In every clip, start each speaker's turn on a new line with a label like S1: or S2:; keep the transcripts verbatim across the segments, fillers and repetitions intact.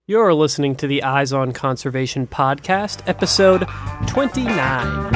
S1: You're listening to the Eyes on Conservation podcast, episode twenty-nine.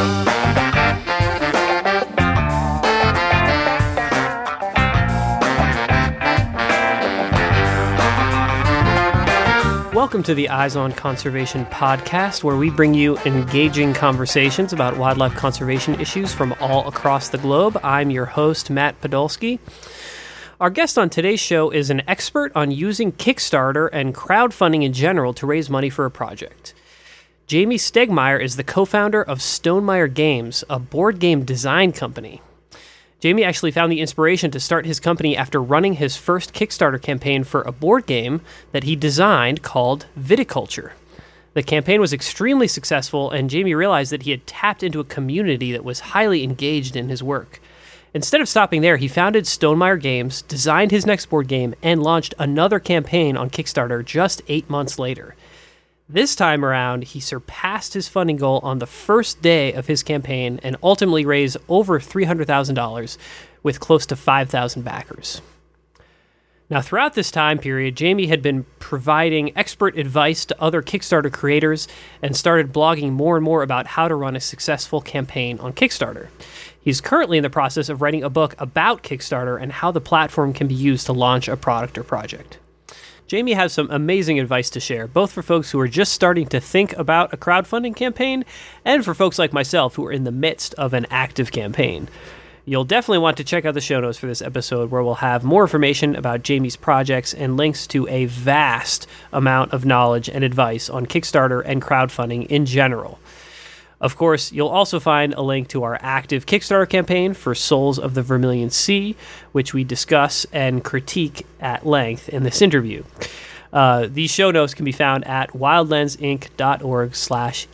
S1: Welcome to the Eyes on Conservation podcast, where we bring you engaging conversations about wildlife conservation issues from all across the globe. I'm your host, Matt Podolsky. Our guest on today's show is an expert on using Kickstarter and crowdfunding in general to raise money for a project. Jamie Stegmaier is the co-founder of Stonemaier Games, a board game design company. Jamie actually found the inspiration to start his company after running his first Kickstarter campaign for a board game that he designed called Viticulture. The campaign was extremely successful, and Jamie realized that he had tapped into a community that was highly engaged in his work. Instead of stopping there, he founded Stonemaier Games, designed his next board game, and launched another campaign on Kickstarter just eight months later. This time around, he surpassed his funding goal on the first day of his campaign and ultimately raised over three hundred thousand dollars with close to five thousand backers. Now, throughout this time period, Jamie had been providing expert advice to other Kickstarter creators and started blogging more and more about how to run a successful campaign on Kickstarter. He's currently in the process of writing a book about Kickstarter and how the platform can be used to launch a product or project. Jamie has some amazing advice to share, both for folks who are just starting to think about a crowdfunding campaign and for folks like myself who are in the midst of an active campaign. You'll definitely want to check out the show notes for this episode, where we'll have more information about Jamie's projects and links to a vast amount of knowledge and advice on Kickstarter and crowdfunding in general. Of course, you'll also find a link to our active Kickstarter campaign for Souls of the Vermilion Sea, which we discuss and critique at length in this interview. Uh, these show notes can be found at wildlensinc.org slash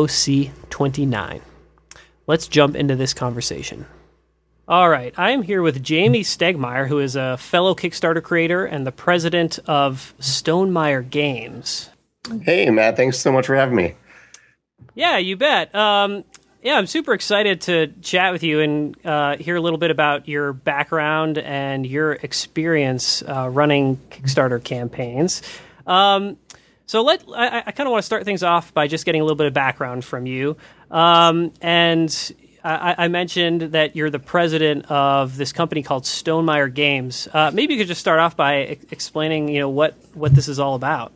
S1: EOC29. Let's jump into this conversation. All right, I am here with Jamie Stegmaier, who is a fellow Kickstarter creator and the president of Stonemaier Games.
S2: Hey, Matt, thanks so much for having me.
S1: Yeah, you bet. Um, yeah, I'm super excited to chat with you and uh, hear a little bit about your background and your experience uh, running Kickstarter campaigns. Um, so let I, I kind of want to start things off by just getting a little bit of background from you. Um, and I, I mentioned that you're the president of this company called Stonemaier Games. Uh, maybe you could just start off by e- explaining, you know, what what this is all about.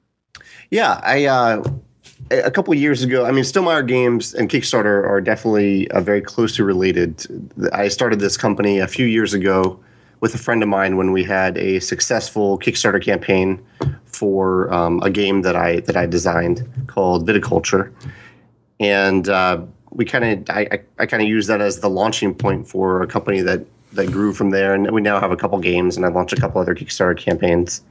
S2: Yeah, I. Uh... A couple of years ago, I mean, Stonemaier Games and Kickstarter are definitely uh, very closely related. I started this company a few years ago with a friend of mine when we had a successful Kickstarter campaign for um, a game that I that I designed called Viticulture, and uh, we kind of I, I, I kind of used that as the launching point for a company that that grew from there. And we now have a couple games, and I've launched a couple other Kickstarter campaigns.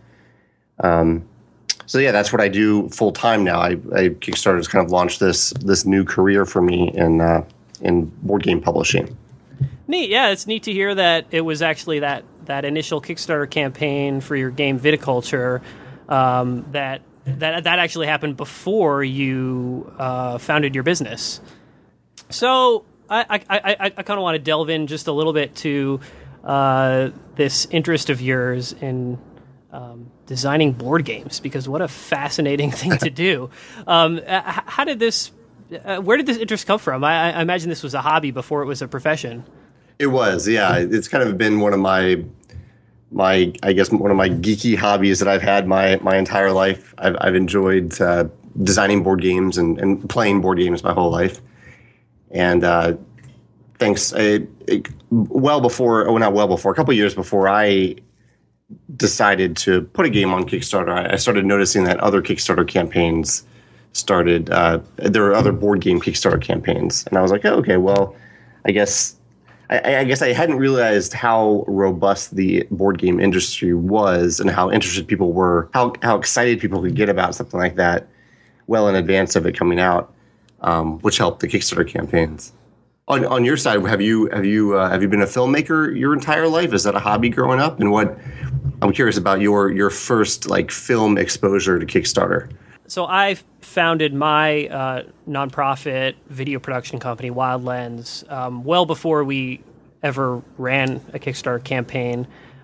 S2: Um, So yeah, that's what I do full time now. I, I Kickstarter has kind of launched this this new career for me in uh, in board game publishing.
S1: Neat, yeah, it's neat to hear that it was actually that that initial Kickstarter campaign for your game Viticulture um, that that that actually happened before you uh, founded your business. So I I, I, I kind of want to delve in just a little bit to uh, this interest of yours in Um, designing board games, because what a fascinating thing to do. Um, how did this, uh, where did this interest come from? I, I imagine this was a hobby before it was a profession.
S2: It was, yeah. It's kind of been one of my, my I guess, one of my geeky hobbies that I've had my, my entire life. I've, I've enjoyed uh, designing board games and, and playing board games my whole life. And uh, thanks, I, it, well before, oh, not well before, a couple of years before I decided to put a game on Kickstarter, I started noticing that other Kickstarter campaigns started, uh, there were other board game Kickstarter campaigns. And I was like, oh, okay, well, I guess, I, I guess I hadn't realized how robust the board game industry was and how interested people were, how, how excited people could get about something like that well in advance of it coming out, um, which helped the Kickstarter campaigns. On on your side, have you have you uh, have you been a filmmaker your entire life? Is that a hobby growing up? And what I'm curious about your your first like film exposure to Kickstarter.
S1: So I founded my uh, nonprofit video production company, Wild Lens, um, well before we ever ran a Kickstarter campaign.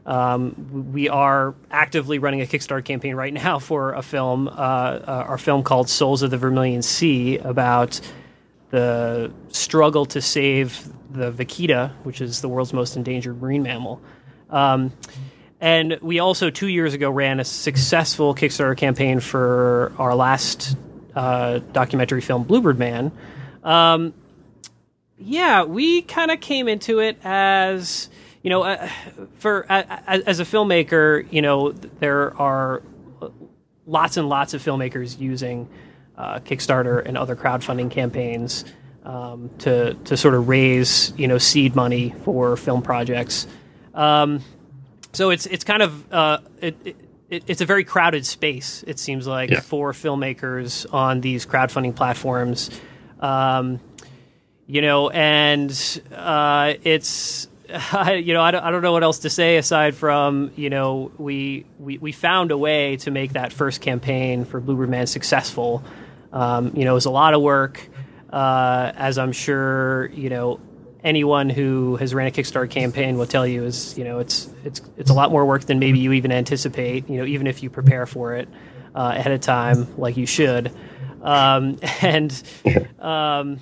S1: Um, we are actively running a Kickstarter campaign right now for a film, uh, uh, our film called Souls of the Vermilion Sea, about the struggle to save the vaquita, which is the world's most endangered marine mammal. Um, and we also, two years ago, ran a successful Kickstarter campaign for our last uh, documentary film, Bluebird Man. Um, yeah, we kind of came into it as... You know, uh, for uh, as a filmmaker, you know, there are lots and lots of filmmakers using uh, Kickstarter and other crowdfunding campaigns um, to to sort of raise, you know, seed money for film projects. Um, so it's it's kind of uh, it, it, it's a very crowded space. It seems like yeah. for filmmakers on these crowdfunding platforms, um, you know, and uh, it's. I, you know, I don't, I don't know what else to say aside from, you know, we, we, we found a way to make that first campaign for Bluebird Man successful. Um, you know, it was a lot of work, uh, as I'm sure, you know, anyone who has ran a Kickstarter campaign will tell you is, you know, it's, it's, it's a lot more work than maybe you even anticipate, you know, even if you prepare for it uh, ahead of time, like you should. Um, and, um,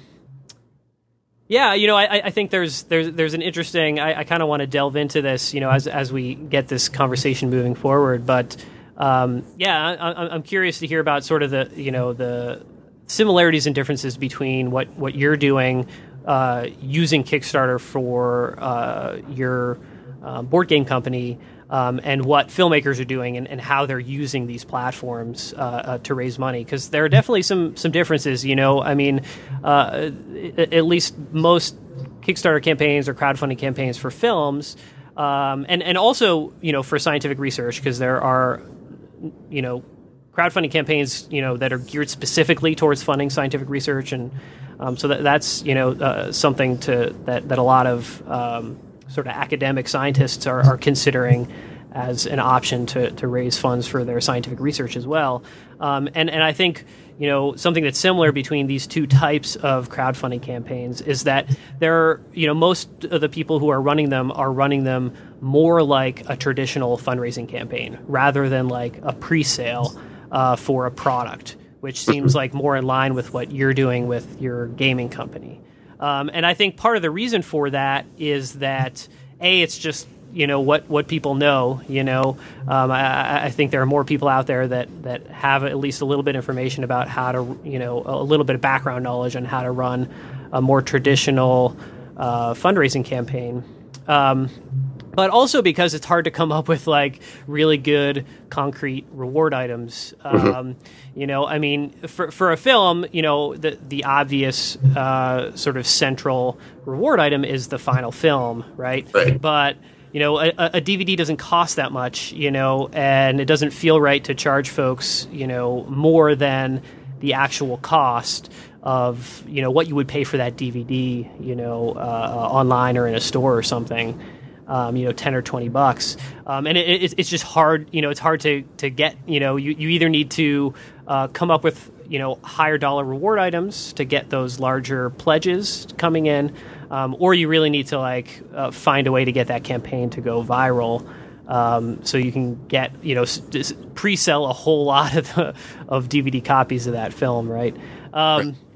S1: Yeah, you know, I, I think there's there's there's an interesting. I, I kind of want to delve into this, you know, as as we get this conversation moving forward. But um, yeah, I, I'm curious to hear about sort of the you know the similarities and differences between what what you're doing uh, using Kickstarter for uh, your uh, board game company. Um, and what filmmakers are doing and, and how they're using these platforms uh, uh, to raise money. Because there are definitely some some differences, you know. I mean, uh, at least most Kickstarter campaigns or crowdfunding campaigns for films, um, and, and also, you know, for scientific research, because there are, you know, crowdfunding campaigns, you know, that are geared specifically towards funding scientific research. And um, so that, that's, you know, uh, something to that, that a lot of... Um, sort of academic scientists are, are considering as an option to, to raise funds for their scientific research as well. Um, and, and I think, you know, something that's similar between these two types of crowdfunding campaigns is that there, you know, most of the people who are running them are running them more like a traditional fundraising campaign rather than like a pre-sale uh, for a product, which seems like more in line with what you're doing with your gaming company. Um, and I think part of the reason for that is that, A, it's just, you know, what, what people know, you know. Um, I, I think there are more people out there that, that have at least a little bit of information about how to, you know, a little bit of background knowledge on how to run a more traditional uh, fundraising campaign. Um, but also because it's hard to come up with, like, really good, concrete reward items. Mm-hmm. Um, you know, I mean, for for a film, you know, the, the obvious uh, sort of central reward item is the final film, right?
S2: Right.
S1: But, you know, a, a D V D doesn't cost that much, you know, and it doesn't feel right to charge folks, you know, more than the actual cost of, you know, what you would pay for that D V D, you know, uh, online or in a store or something. Um, you know, ten or twenty bucks, um, and it, it, it's just hard. You know, it's hard to, to get. You know, you, you either need to uh, come up with, you know, higher dollar reward items to get those larger pledges coming in, um, or you really need to like uh, find a way to get that campaign to go viral, um, so you can get, you know, s- pre-sell a whole lot of the, of D V D copies of that film, right? Um, right.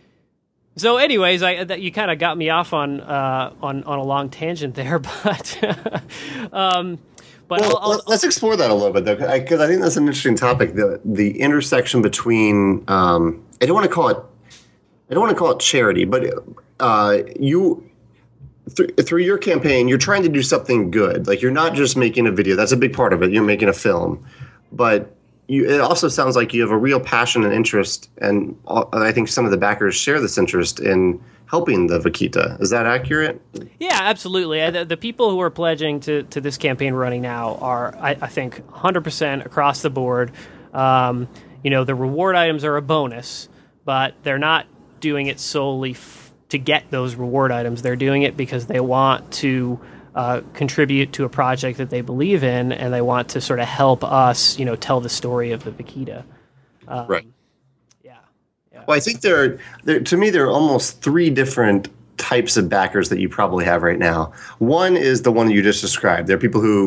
S1: So, anyways, I that you kind of got me off on uh, on on a long tangent there, but um, but
S2: well,
S1: I'll, I'll,
S2: let's explore that a little bit, though, because I, I think that's an interesting topic. The the intersection between um, I don't want to call it I don't want to call it charity, but uh, you th- through your campaign, you're trying to do something good. Like, you're not just making a video. That's a big part of it. You're making a film, but You, it also sounds like you have a real passion and interest, and I think some of the backers share this interest in helping the vaquita. Is that accurate?
S1: Yeah, absolutely. The, the people who are pledging to, to this campaign we're running now are, I, I think, one hundred percent across the board. Um, you know, the reward items are a bonus, but they're not doing it solely f- to get those reward items. They're doing it because they want to Uh, contribute to a project that they believe in, and they want to sort of help us, you know, tell the story of the vaquita. Um,
S2: right.
S1: Yeah. yeah.
S2: Well, I think there are, there, to me, there are almost three different types of backers that you probably have right now. One is the one you just described. There are people who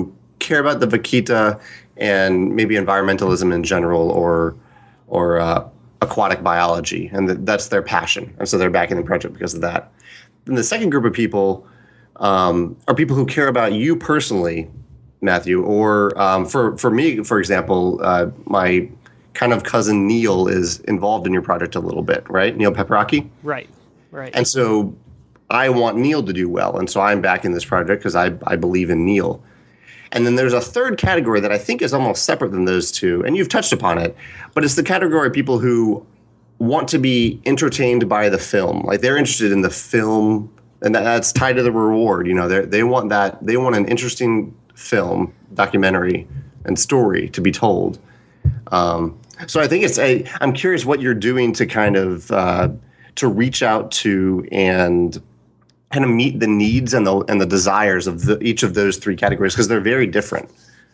S2: care about the vaquita and maybe environmentalism in general, or or uh, aquatic biology, and th- that's their passion, and so they're backing the project because of that. Then the second group of people um, are people who care about you personally, Matthew, or um, for for me, for example, uh, my kind of cousin Neil is involved in your project a little bit, right? Neil Peperaki?
S1: Right, right.
S2: And so I want Neil to do well, and so I'm backing this project because I, I believe in Neil. And then there's a third category that I think is almost separate than those two, and you've touched upon it, but it's the category of people who want to be entertained by the film. Like, they're interested in the film, and that, that's tied to the reward. You know, they they want that, they want an interesting film, documentary, and story to be told. Um, so I think it's a, I'm curious what you're doing to kind of uh, to reach out to and kind of meet the needs and the and the desires of the, each of those three categories, because they're very different.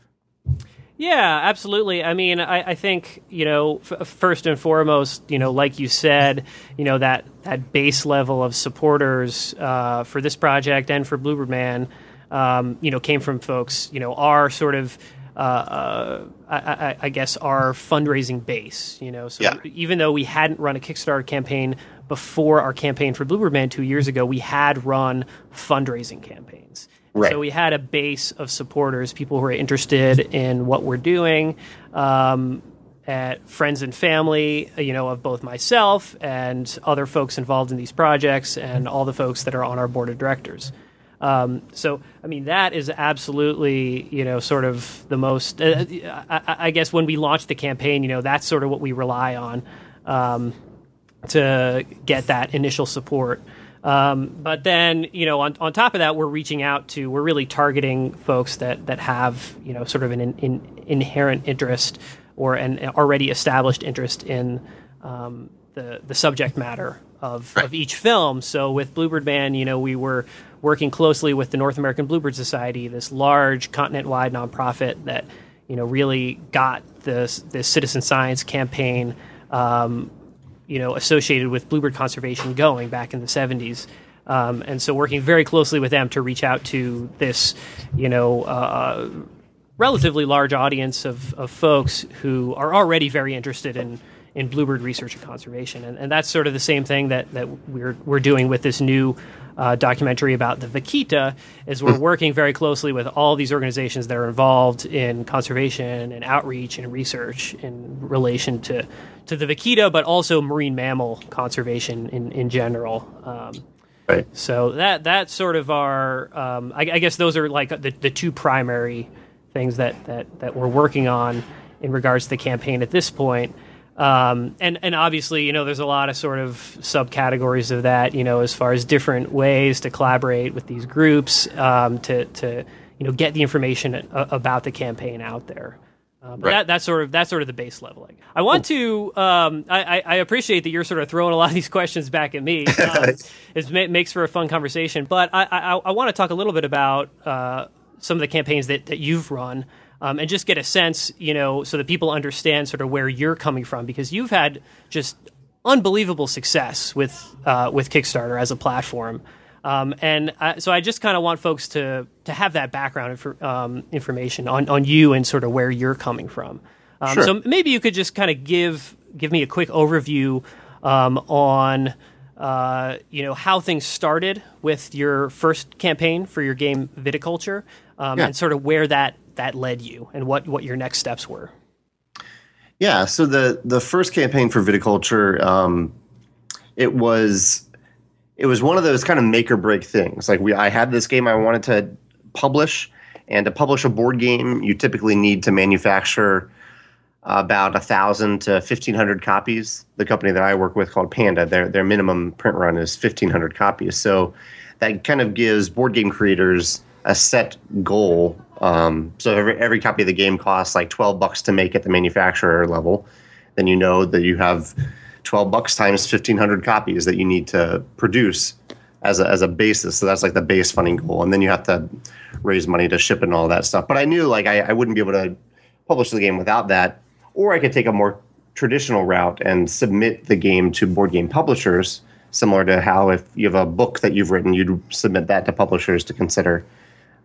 S1: Yeah, absolutely. I mean, I, I think, you know, f- first and foremost, you know, like you said, you know, that, that base level of supporters uh, for this project and for Bluebird Man, um, you know, came from folks, you know, our sort of, uh, uh, I, I, I guess, our fundraising base, you know. So
S2: yeah.
S1: even though we hadn't run a Kickstarter campaign before our campaign for Bluebird Man two years ago, we had run fundraising campaigns.
S2: Right.
S1: So we had a base of supporters, people who are interested in what we're doing, um, at friends and family, you know, of both myself and other folks involved in these projects, and all the folks that are on our board of directors. Um, so, I mean, that is absolutely, you know, sort of the most, uh, I, I guess when we launched the campaign, you know, that's sort of what we rely on um, to get that initial support. Um, but then, you know, on, on top of that, we're reaching out to, we're really targeting folks that, that have, you know, sort of an in, in, inherent interest or an already established interest in um, the the subject matter of, of each film. So with Bluebird Man, you know, we were working closely with the North American Bluebird Society, this large continent-wide nonprofit that, you know, really got this, this citizen science campaign um, you know, associated with bluebird conservation going back in the seventies. Um, and so working very closely with them to reach out to this, you know, uh, relatively large audience of, of folks who are already very interested in, in bluebird research and conservation. And, and that's sort of the same thing that, that we're we're doing with this new uh, documentary about the vaquita, is we're working very closely with all these organizations that are involved in conservation and outreach and research in relation to, to the vaquita, but also marine mammal conservation in, in general. Um,
S2: right.
S1: So that that's sort of our, um, I, I guess those are like the, the two primary things that, that, that we're working on in regards to the campaign at this point. Um, and, and obviously, you know, there's a lot of sort of subcategories of that, you know, as far as different ways to collaborate with these groups um, to, to, you know, get the information a- about the campaign out there. Um, but
S2: right.
S1: that, that's sort of that's sort of the base level. I want to. Um, I, I appreciate that you're sort of throwing a lot of these questions back at me. Um, it makes for a fun conversation. But I, I, I want to talk a little bit about uh, some of the campaigns that, that you've run. Um, and just get a sense, you know, so that people understand sort of where you're coming from, because you've had just unbelievable success with uh, with Kickstarter as a platform. Um, and I, so I just kind of want folks to to have that background infor, um, information on, on you and sort of where you're coming from. Um,
S2: sure.
S1: So maybe you could just kind of give give me a quick overview um, on uh, you know, how things started with your first campaign for your game Viticulture, um,
S2: yeah.
S1: and sort of where that that led you and what, what your next steps were.
S2: Yeah, so the the first campaign for Viticulture, um, it was it was one of those kind of make or break things. Like we, I had this game I wanted to publish, and to publish a board game, you typically need to manufacture about a thousand to fifteen hundred copies. The company that I work with, called Panda, their their minimum print run is fifteen hundred copies. So that kind of gives board game creators a set goal. Um, so every, every copy of the game costs like twelve bucks to make at the manufacturer level. Then you know that you have twelve bucks times fifteen hundred copies that you need to produce as a, as a basis. So that's like the base funding goal. And then you have to raise money to ship and all that stuff. But I knew like I, I wouldn't be able to publish the game without that. Or I could take a more traditional route and submit the game to board game publishers, similar to how if you have a book that you've written, you'd submit that to publishers to consider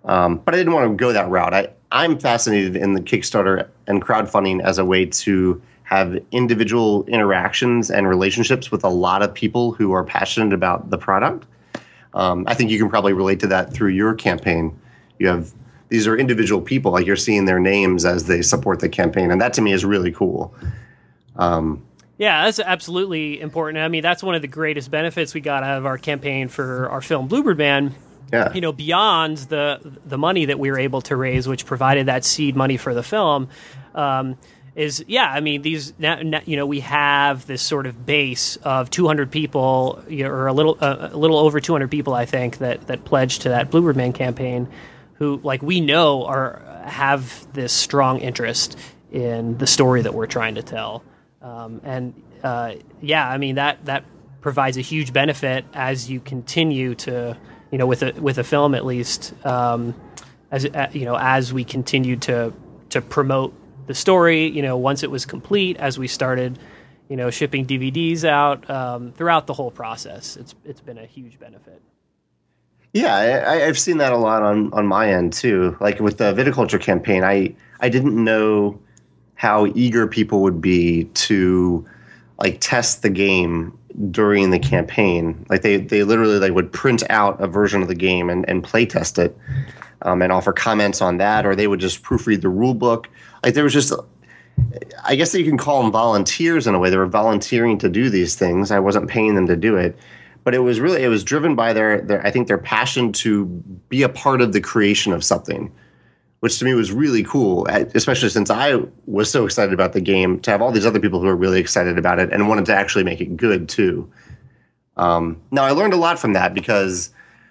S2: Um, but I didn't want to go that route. I, I'm fascinated in the Kickstarter and crowdfunding as a way to have individual interactions and relationships with a lot of people who are passionate about the product. Um, I think you can probably relate to that through your campaign. You have these are individual people, like you're seeing their names as they support the campaign, and that to me is really cool. Um,
S1: Yeah, that's absolutely important. I mean, that's one of the greatest benefits we got out of our campaign for our film Bluebird Man.
S2: Yeah.
S1: You know, beyond the the money that we were able to raise, which provided that seed money for the film, um, is yeah. I mean, these now, now, you know we have this sort of base of two hundred people, you know, or a little uh, a little over two hundred people, I think, that that pledged to that Bluebird Man campaign, who like we know are have this strong interest in the story that we're trying to tell. Um, and uh, yeah, I mean that that provides a huge benefit as you continue to, you know, with a with a film at least, um, as uh, you know, as we continued to to promote the story. You know, once it was complete, as we started, you know, shipping D V Ds out um, throughout the whole process, it's it's been a huge benefit.
S2: Yeah, I, I've seen that a lot on on my end too. Like with the viticulture campaign, I I didn't know how eager people would be to like test the game during the campaign. Like they, they literally like would print out a version of the game and, and play test it um, and offer comments on that, or they would just proofread the rule book. Like there was just, I guess that you can call them volunteers in a way. They were volunteering to do these things. I wasn't paying them to do it, but it was really, it was driven by their, their I think their passion to be a part of the creation of something, which to me was really cool, especially since I was so excited about the game, to have all these other people who are really excited about it and wanted to actually make it good too. Um, now, I learned a lot from that because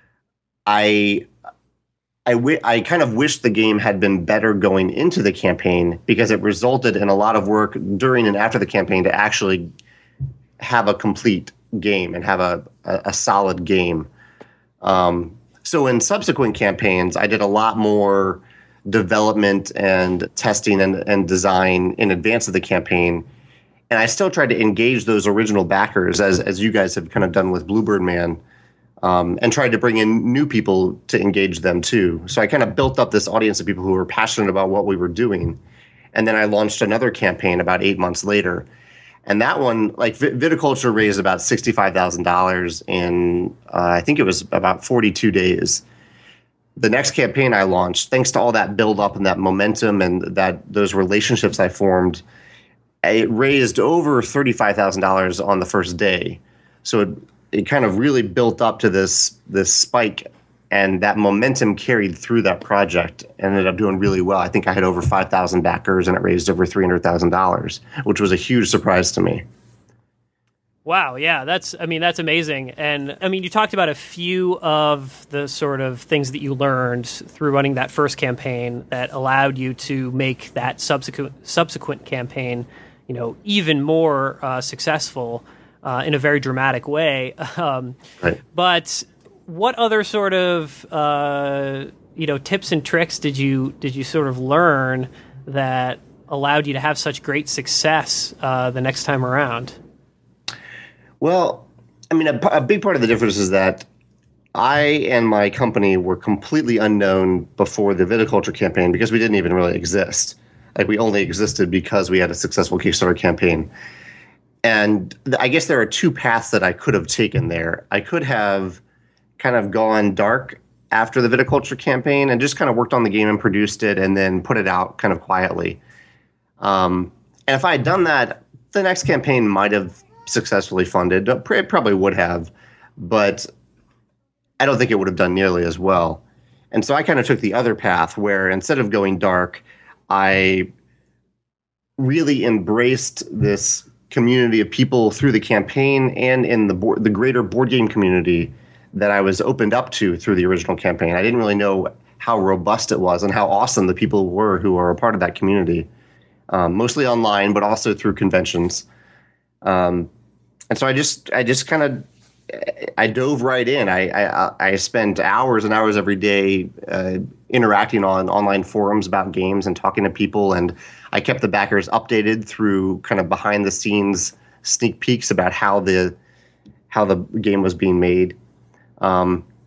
S2: I, I, w- I kind of wish the game had been better going into the campaign, because it resulted in a lot of work during and after the campaign to actually have a complete game and have a, a, a solid game. Um, so in subsequent campaigns, I did a lot more development and testing and, and design in advance of the campaign. And I still tried to engage those original backers, as as you guys have kind of done with Bluebird Man, um, and tried to bring in new people to engage them too. So I kind of built up this audience of people who were passionate about what we were doing. And then I launched another campaign about eight months later. And that one, like Viticulture, raised about sixty-five thousand dollars in, uh, I think it was about forty-two days. The next campaign I launched, thanks to all that build up and that momentum and that those relationships I formed, it raised over thirty-five thousand dollars on the first day. So it, it kind of really built up to this this spike, and that momentum carried through that project and ended up doing really well. I think I had over five thousand backers, and it raised over three hundred thousand dollars, which was a huge surprise to me.
S1: Wow, yeah, that's, I mean, that's amazing. And, I mean, you talked about a few of the sort of things that you learned through running that first campaign that allowed you to make that subsequent subsequent campaign, you know, even more uh, successful uh, in a very dramatic way. Um,
S2: right.
S1: But what other sort of, uh, you know, tips and tricks did you did you sort of learn that allowed you to have such great success uh, the next time around?
S2: Well, I mean, a, a big part of the difference is that I and my company were completely unknown before the viticulture campaign, because we didn't even really exist. Like, we only existed because we had a successful Kickstarter campaign. And th- I guess there are two paths that I could have taken there. I could have kind of gone dark after the viticulture campaign and just kind of worked on the game and produced it and then put it out kind of quietly. Um, and if I had done that, the next campaign might have successfully funded. It probably would have, but I don't think it would have done nearly as well. And so I kind of took the other path, where instead of going dark, I really embraced this community of people through the campaign and in the board, the greater board game community that I was opened up to through the original campaign. I didn't really know how robust it was and how awesome the people were who are a part of that community, um, mostly online, but also through conventions. Um, and so I just, I just kind of, I dove right in. I, I, I spent hours and hours every day uh, interacting on online forums about games and talking to people. And I kept the backers updated through kind of behind the scenes sneak peeks about how the, how the game was being made. Um,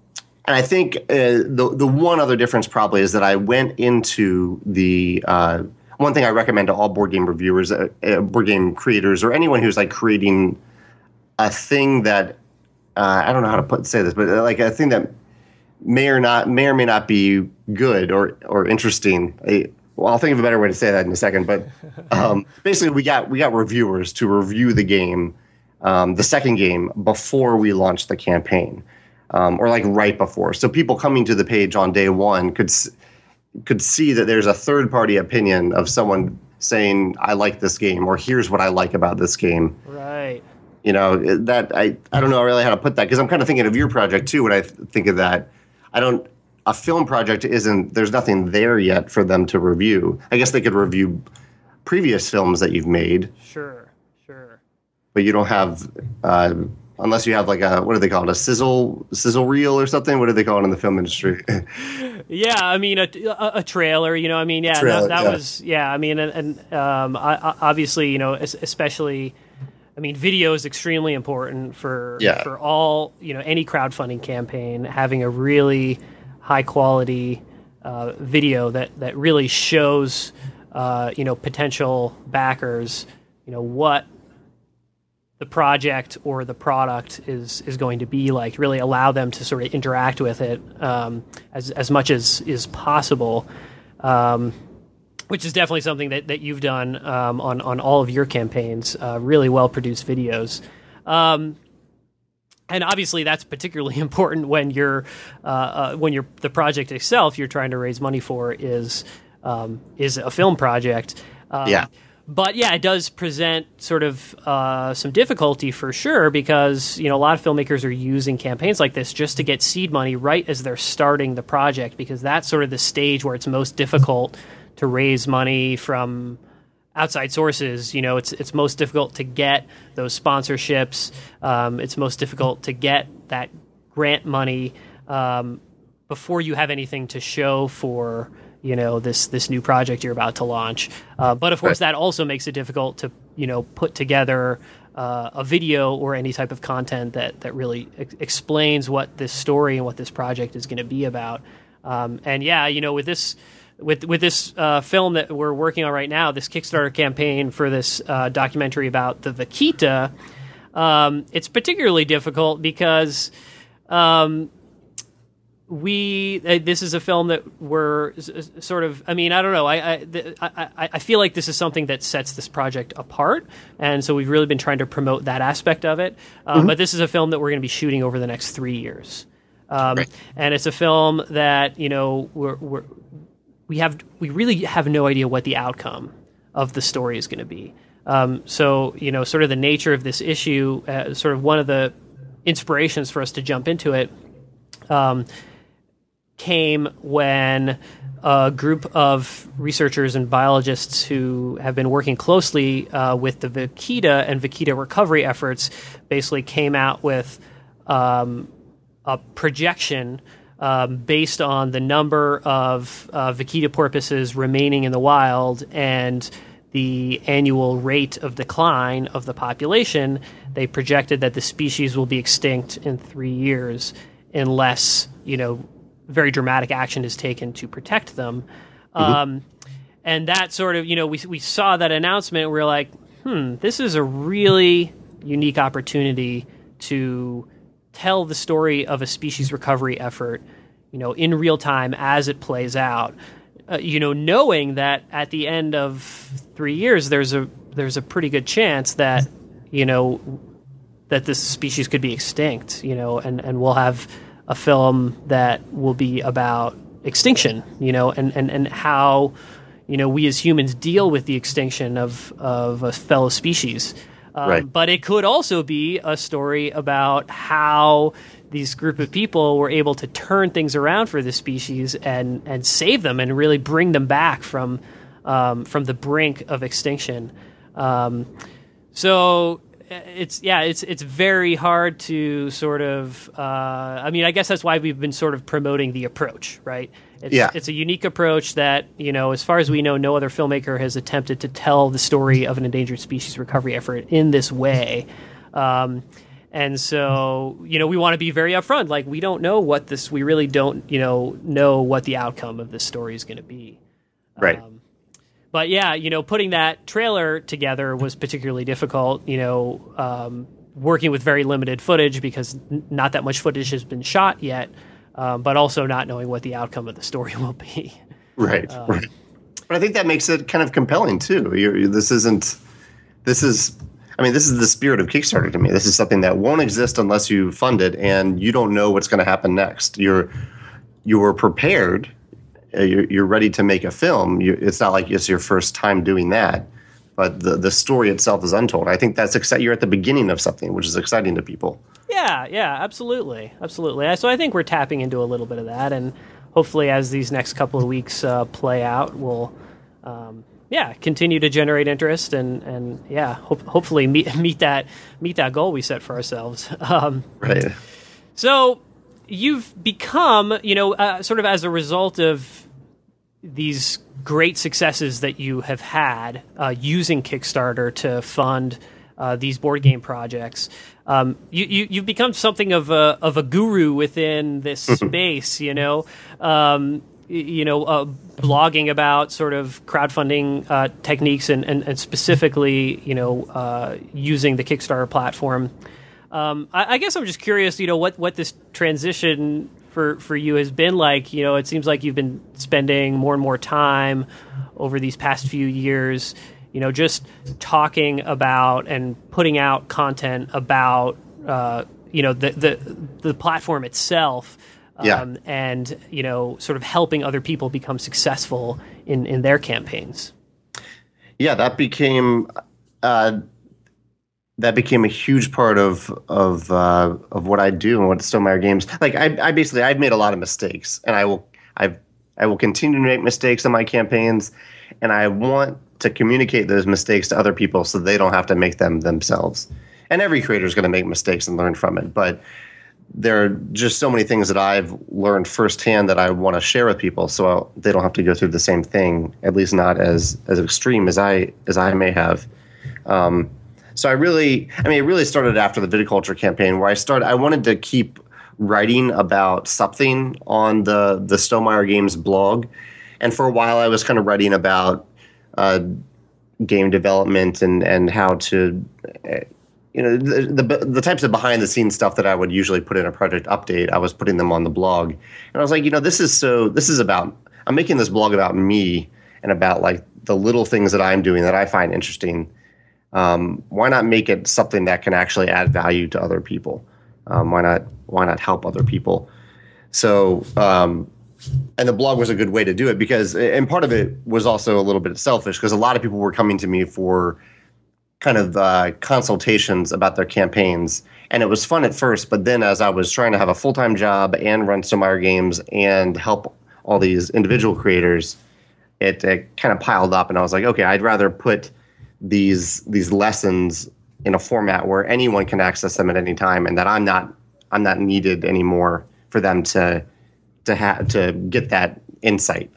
S2: and I think uh, the the one other difference probably is that I went into the uh, one thing I recommend to all board game reviewers, uh, uh, board game creators, or anyone who's like creating a thing that uh, I don't know how to put say this, but uh, like a thing that may or not may or may not be good or or interesting. I, well, I'll think of a better way to say that in a second. But um, basically, we got we got reviewers to review the game, um, the second game, before we launched the campaign, um, or like right before. So people coming to the page on day one could could see that there's a third party opinion of someone saying, "I like this game," or "Here's what I like about this game."
S1: Right.
S2: You know, that I I don't know really how to put that, because I'm kind of thinking of your project too when I think of that. I don't. A film project isn't, there's nothing there yet for them to review. I guess they could review previous films that you've made.
S1: Sure, sure.
S2: But you don't have, uh, unless you have like a, what do they call it, a sizzle sizzle reel or something? What do they call it in the film industry?
S1: Yeah, I mean, a, a, a trailer, you know, I mean, yeah,
S2: trailer,
S1: that, that
S2: yeah.
S1: was, yeah, I mean, and, and um, I, I, obviously, you know, especially, I mean, video is extremely important for,
S2: Yeah.
S1: for all, you know, any crowdfunding campaign, having a really high quality uh, video that, that really shows, uh, you know, potential backers, you know, what the project or the product is is going to be like. Really allow them to sort of interact with it um, as as much as is possible, um, which is definitely something that, that you've done um, on on all of your campaigns. Uh, really well produced videos. Um, And obviously, that's particularly important when you're uh, uh, when you're the project itself you're trying to raise money for is um, is a film project. Um,
S2: Yeah.
S1: But yeah, it does present sort of uh, some difficulty for sure, because you know a lot of filmmakers are using campaigns like this just to get seed money right as they're starting the project, because that's sort of the stage where it's most difficult to raise money from outside sources. You know, it's it's most difficult to get those sponsorships. Um, it's most difficult to get that grant money um, before you have anything to show for, you know, this this new project you're about to launch. Uh, but of course,
S2: Right.
S1: that also makes it difficult to, you know, put together uh, a video or any type of content that that really ex- explains what this story and what this project is going to be about. Um, and yeah, you know, with this. With with this uh, film that we're working on right now, this Kickstarter campaign for this uh, documentary about the vaquita, um, it's particularly difficult because um, we uh, this is a film that we're s- s- sort of. I mean, I don't know. I I, th- I I feel like this is something that sets this project apart, and so we've really been trying to promote that aspect of it. Um,
S2: Mm-hmm.
S1: But this is a film that we're going to be shooting over the next three years, um,
S2: Right.
S1: and it's a film that you know we're. we're we have we really have no idea what the outcome of the story is going to be. Um, so, you know, sort of the nature of this issue, uh, sort of one of the inspirations for us to jump into it um, came when a group of researchers and biologists who have been working closely uh, with the vaquita and vaquita recovery efforts basically came out with um, a projection Um, based on the number of uh, vaquita porpoises remaining in the wild and the annual rate of decline of the population. They projected that the species will be extinct in three years unless, you know, very dramatic action is taken to protect them. Mm-hmm. Um, and that sort of, you know, we we saw that announcement and we were like, hmm, this is a really unique opportunity to tell the story of a species recovery effort, you know, in real time as it plays out. Uh, you know, knowing that at the end of three years, there's a there's a pretty good chance that, you know, that this species could be extinct. You know, and, and we'll have a film that will be about extinction. You know, and, and, and how, you know, we as humans deal with the extinction of of a fellow species. Um,
S2: Right.
S1: But it could also be a story about how these group of people were able to turn things around for the species and, and save them and really bring them back from um, from the brink of extinction. Um, so it's yeah, it's it's very hard to sort of. Uh, I mean, I guess that's why we've been sort of promoting the approach, right? It's,
S2: Yeah.
S1: it's a unique approach that, you know, as far as we know, no other filmmaker has attempted to tell the story of an endangered species recovery effort in this way. Um, And so, you know, we want to be very upfront. Like, we don't know what this, we really don't, you know, know what the outcome of this story is going to be.
S2: Right.
S1: Um, but yeah, you know, putting that trailer together was particularly difficult, you know, um, working with very limited footage because n- not that much footage has been shot yet, um, but also not knowing what the outcome of the story will be.
S2: Right.
S1: Um,
S2: right. But I think that makes it kind of compelling too. You're, you this isn't, this is, I mean, this is the spirit of Kickstarter to me. This is something that won't exist unless you fund it, and you don't know what's going to happen next. You're you're prepared. Uh, you're, you're ready to make a film. You, it's not like it's your first time doing that, but the the story itself is untold. I think that's exciting. You're at the beginning of something, which is exciting to people.
S1: Yeah, yeah, absolutely, absolutely. So I think we're tapping into a little bit of that, and hopefully, as these next couple of weeks uh, play out, we'll. Um, Yeah, continue to generate interest and, and yeah, hope, hopefully meet meet that meet that goal we set for ourselves. Um,
S2: right.
S1: So you've become, you know, uh, sort of as a result of these great successes that you have had uh, using Kickstarter to fund uh, these board game projects. Um, you, you you've become something of a of a guru within this space. You know. Um, you know, uh, blogging about sort of crowdfunding uh, techniques and, and, and specifically, you know, uh, using the Kickstarter platform. Um, I, I guess I'm just curious, you know, what, what this transition for, for you has been like. You know, it seems like you've been spending more and more time over these past few years, you know, just talking about and putting out content about, uh, you know, the, the, the platform itself.
S2: Yeah.
S1: Um, and, you know, sort of helping other people become successful in, in their campaigns.
S2: Yeah, that became uh, that became a huge part of of uh, of what I do and what Stonemaier Games. Like I, I basically I've made a lot of mistakes, and I will I've I will continue to make mistakes in my campaigns, and I want to communicate those mistakes to other people so they don't have to make them themselves. And every creator is going to make mistakes and learn from it, but there are just so many things that I've learned firsthand that I want to share with people, so they don't have to go through the same thing, at least not as as extreme as I as I may have. Um, so I really, I mean, it really started after the Viticulture campaign, where I started. I wanted to keep writing about something on the the Stonemaier Games blog, and for a while I was kind of writing about uh, game development and and how to. Uh, You know, the, the the types of behind the scenes stuff that I would usually put in a project update, I was putting them on the blog. And I was like, you know, this is so, this is about, I'm making this blog about me and about like the little things that I'm doing that I find interesting. Um, why not make it something that can actually add value to other people? Um, why not, why not help other people? So, um, and the blog was a good way to do it because, and part of it was also a little bit selfish because a lot of people were coming to me for kind of uh, consultations about their campaigns. And it was fun at first, but then as I was trying to have a full-time job and run Stonemaier Games and help all these individual creators, it, it kind of piled up. And I was like, okay, I'd rather put these these lessons in a format where anyone can access them at any time, and that I'm not I'm not needed anymore for them to to have to get that insight.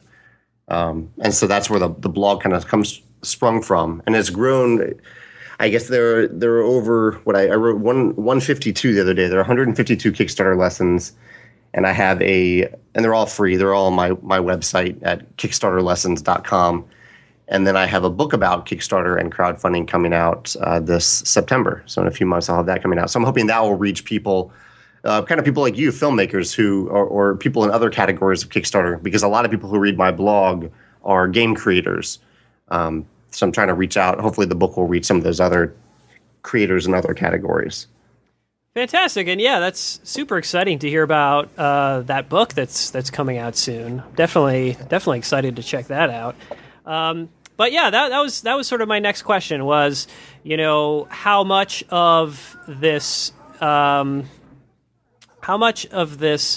S2: Um, and so that's where the, the blog kind of comes sprung from, and it's grown. I guess there there are over what I, I wrote one one fifty two the other day. There are one hundred fifty-two Kickstarter lessons, and I have a and they're all free. They're all on my my website at kickstarter lessons dot com, and then I have a book about Kickstarter and crowdfunding coming out uh, this September. So in a few months I'll have that coming out. So I'm hoping that will reach people, uh, kind of people like you, filmmakers who or, or people in other categories of Kickstarter, because a lot of people who read my blog are game creators. Um, So I'm trying to reach out. Hopefully the book will reach some of those other creators in other categories.
S1: Fantastic. And yeah, that's super exciting to hear about uh, that book that's that's coming out soon. Definitely, definitely excited to check that out. Um, but yeah, that, that was that was sort of my next question was, you know, how much of this, um, how much of this,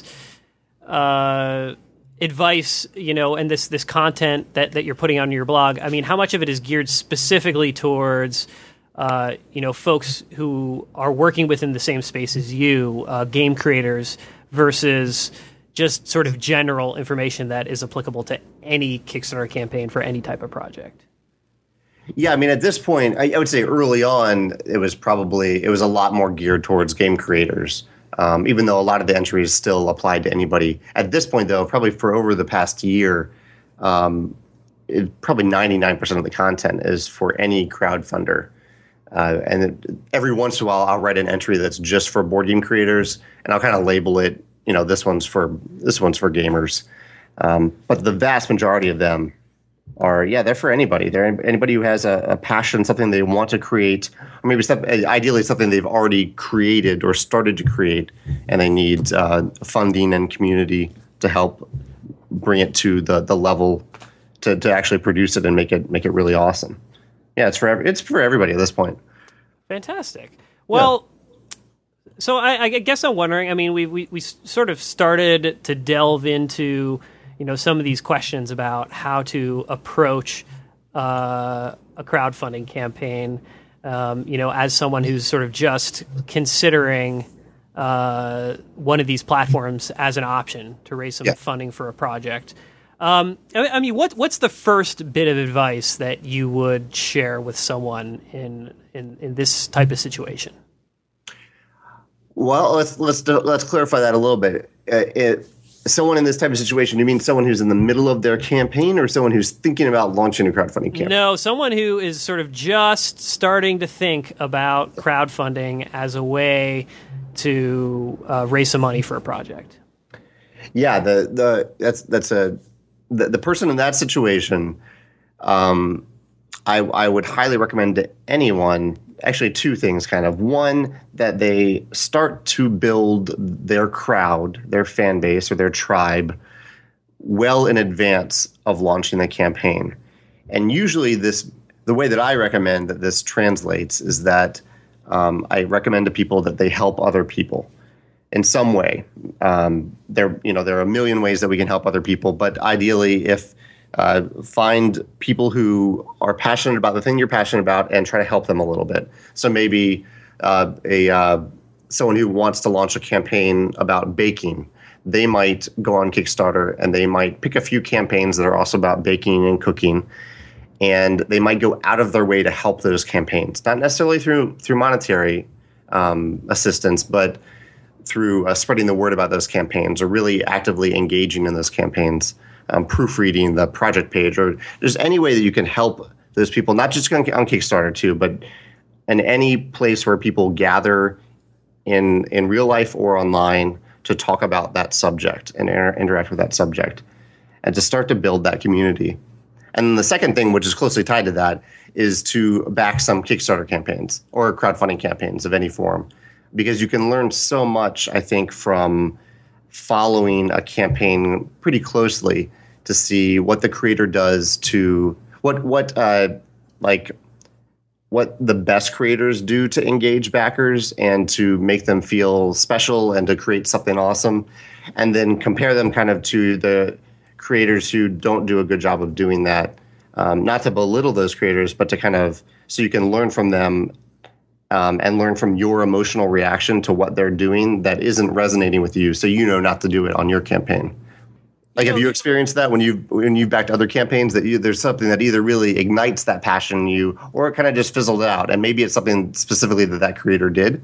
S1: uh, advice, you know, and this this content that, that you're putting on your blog, I mean, how much of it is geared specifically towards, uh, you know, folks who are working within the same space as you, uh, game creators, versus just sort of general information that is applicable to any Kickstarter campaign for any type of project?
S2: Yeah, I mean, at this point, I, I would say early on, it was probably it was a lot more geared towards game creators. Um, even though a lot of the entries still applied to anybody. At this point, though, probably for over the past year, um, it, probably ninety-nine percent of the content is for any crowdfunder. Uh, and it, every once in a while, I'll write an entry that's just for board game creators, and I'll kind of label it, you know, this one's for this one's for gamers. Um, but the vast majority of them are, yeah, they're for anybody. They're anybody who has a, a passion, something they want to create, or maybe some, ideally something they've already created or started to create, and they need uh, funding and community to help bring it to the the level to, to actually produce it and make it make it really awesome. Yeah, it's for every, it's for everybody at this point.
S1: Fantastic. Well, yeah. so I, I guess I'm wondering. I mean, we we we sort of started to delve into, you know, some of these questions about how to approach uh, a crowdfunding campaign, um, you know, as someone who's sort of just considering uh, one of these platforms as an option to raise some yeah. funding for a project. Um, I, I mean, what what's the first bit of advice that you would share with someone in in, in this type of situation?
S2: Well, let's let's do, let's clarify that a little bit. Uh, it, Someone in this type of situation, you mean someone who's in the middle of their campaign or someone who's thinking about launching a crowdfunding campaign?
S1: No, someone who is sort of just starting to think about crowdfunding as a way to uh, raise some money for a project.
S2: Yeah, the the that's that's a the, the person in that situation, um, I I would highly recommend to anyone. Actually, two things, kind of. One, that they start to build their crowd, their fan base, or their tribe well in advance of launching the campaign. And usually this, the way that I recommend that this translates is that um, I recommend to people that they help other people in some way. Um, there, you know, there are a million ways that we can help other people, but ideally, if Uh, find people who are passionate about the thing you're passionate about and try to help them a little bit. So maybe uh, a uh, someone who wants to launch a campaign about baking, they might go on Kickstarter and they might pick a few campaigns that are also about baking and cooking, and they might go out of their way to help those campaigns, not necessarily through through monetary um, assistance, but through uh, spreading the word about those campaigns or really actively engaging in those campaigns. Um, proofreading the project page, or there's any way that you can help those people, not just on, on Kickstarter too, but in any place where people gather in in real life or online to talk about that subject and inter- interact with that subject, and to start to build that community. And then the second thing, which is closely tied to that, is to back some Kickstarter campaigns or crowdfunding campaigns of any form, because you can learn so much, I think, from following a campaign pretty closely to see what the creator does to what what uh, like what the best creators do to engage backers and to make them feel special and to create something awesome, and then compare them kind of to the creators who don't do a good job of doing that. Um, not to belittle those creators, but to kind of so you can learn from them. Um, and learn from your emotional reaction to what they're doing that isn't resonating with you, so you know not to do it on your campaign. Like, have you experienced that when you when you've backed other campaigns that you, there's something that either really ignites that passion in you, or it kind of just fizzled out, and maybe it's something specifically that that creator did?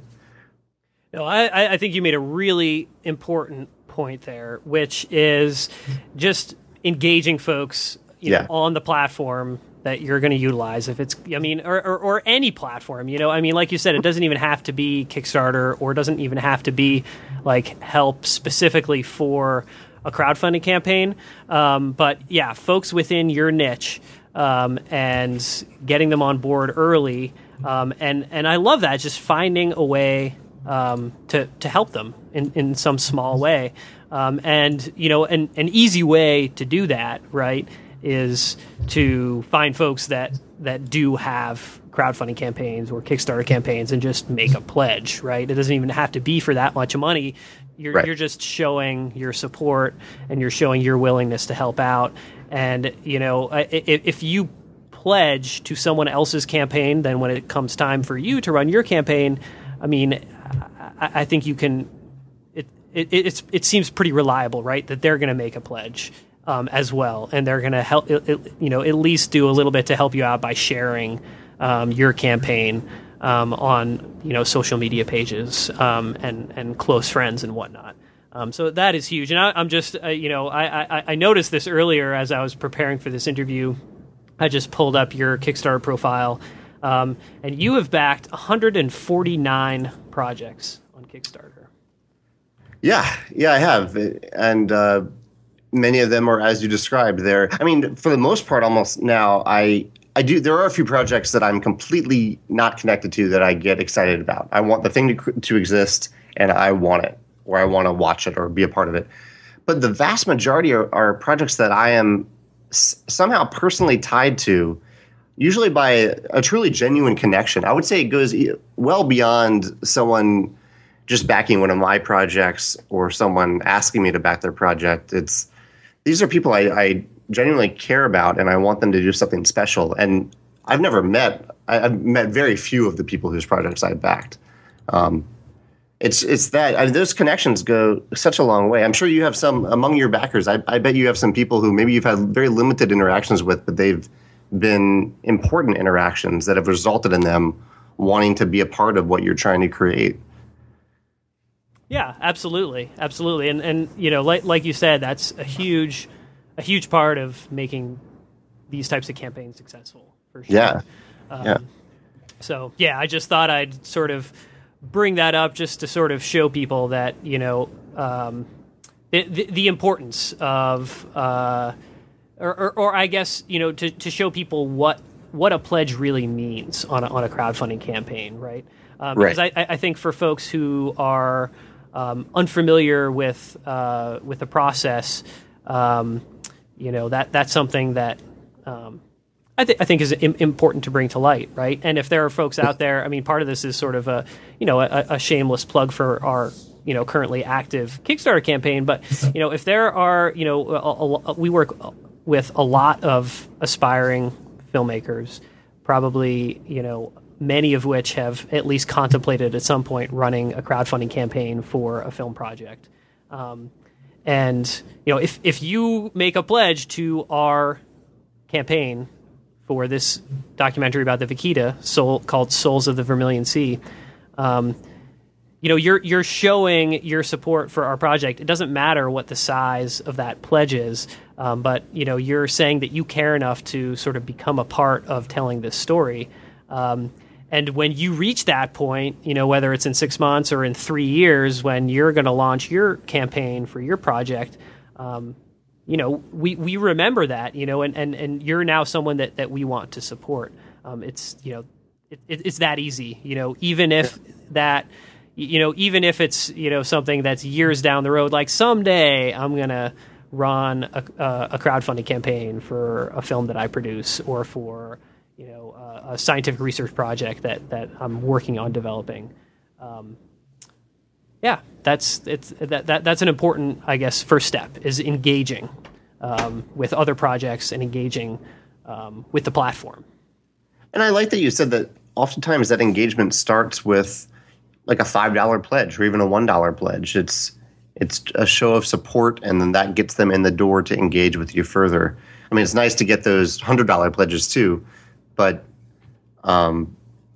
S1: No, I, I think you made a really important point there, which is just engaging folks, you
S2: yeah.
S1: know, on the platform that you're going to utilize. If it's, I mean, or, or, or any platform, you know, I mean, like you said, it doesn't even have to be Kickstarter, or it doesn't even have to be like help specifically for a crowdfunding campaign. Um, but yeah, folks within your niche, um, and getting them on board early. Um, and, and I love that, just finding a way, um, to, to help them in, in some small way. Um, and, you know, an, an easy way to do that, right, is to find folks that, that do have crowdfunding campaigns or Kickstarter campaigns and just make a pledge, right? It doesn't even have to be for that much money. You're, right. you're just showing your support and you're showing your willingness to help out. And, you know, if, if you pledge to someone else's campaign, then when it comes time for you to run your campaign, I mean, I, I think you can, it, it, it's, it seems pretty reliable, right? That they're going to make a pledge. um, as well, and they're going to help, you know, at least do a little bit to help you out by sharing um, your campaign um, on, you know, social media pages um, and and close friends and whatnot. Um, so that is huge, and I, I'm just, uh, you know, I, I I noticed this earlier as I was preparing for this interview. I just pulled up your Kickstarter profile, um, and you have backed one hundred forty-nine projects on Kickstarter.
S2: Yeah, yeah, I have, and uh, many of them are as you described. There, I mean, for the most part, almost now, I I do. There are a few projects that I'm completely not connected to that I get excited about. I want the thing to to exist, and I want it, or I want to watch it, or be a part of it. But the vast majority are, are projects that I am s- somehow personally tied to, usually by a, a truly genuine connection. I would say it goes e- well beyond someone just backing one of my projects or someone asking me to back their project. It's these are people I, I genuinely care about, and I want them to do something special. And I've never met I, I've met very few of the people whose projects I backed. Um, it's it's that I mean, those connections go such a long way. I'm sure you have some among your backers. I, I bet you have some people who maybe you've had very limited interactions with, but they've been important interactions that have resulted in them wanting to be a part of what you're trying to create.
S1: Yeah, absolutely, absolutely, and and you know, like like you said, that's a huge, a huge part of making these types of campaigns successful. For sure.
S2: Yeah,
S1: um,
S2: yeah.
S1: So yeah, I just thought I'd sort of bring that up just to sort of show people that you know um, the, the the importance of, uh, or, or or I guess you know to to show people what what a pledge really means on a, on a crowdfunding campaign, right? Um,
S2: right.
S1: Because I I think for folks who are Um, unfamiliar with uh, with the process, um, you know that that's something that um, I, th- I think is im- important to bring to light, right? And if there are folks out there, I mean, part of this is sort of a you know a, a shameless plug for our you know currently active Kickstarter campaign, but you know if there are you know a, a, we work with a lot of aspiring filmmakers, probably you know. Many of which have at least contemplated at some point running a crowdfunding campaign for a film project. Um, and, you know, if, if you make a pledge to our campaign for this documentary about the Vaquita soul, called Souls of the Vermilion Sea, um, you know, you're, you're showing your support for our project. It doesn't matter what the size of that pledge is, um, but, you know, you're saying that you care enough to sort of become a part of telling this story. Um, And when you reach that point, you know, whether it's in six months or in three years, when you're going to launch your campaign for your project, um, you know, we, we remember that, you know, and, and, and you're now someone that, that we want to support. Um, it's, you know, it, it, it's that easy, you know, even if that, you know, even if it's, you know, something that's years down the road, like someday I'm going to run a, a crowdfunding campaign for a film that I produce or for, you know, uh, a scientific research project that, that I'm working on developing. Um, yeah, that's it's that, that that's an important, I guess, first step is engaging um, with other projects and engaging um, with the platform.
S2: And I like that you said that oftentimes that engagement starts with like a five dollar pledge or even a one dollar pledge. It's it's a show of support, and then that gets them in the door to engage with you further. I mean, it's nice to get those one hundred dollar pledges too. But um,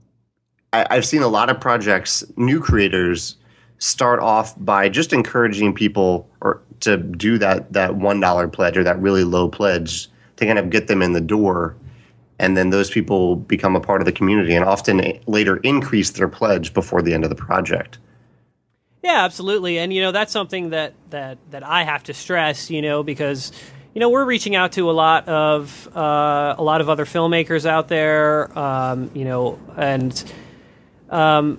S2: I, I've seen a lot of projects, new creators, start off by just encouraging people or to do that that one dollar pledge or that really low pledge to kind of get them in the door. And then those people become a part of the community and often later increase their pledge before the end of the project.
S1: Yeah, absolutely. And, you know, that's something that, that, that I have to stress, you know, because you know, we're reaching out to a lot of uh, a lot of other filmmakers out there, um, you know, and um,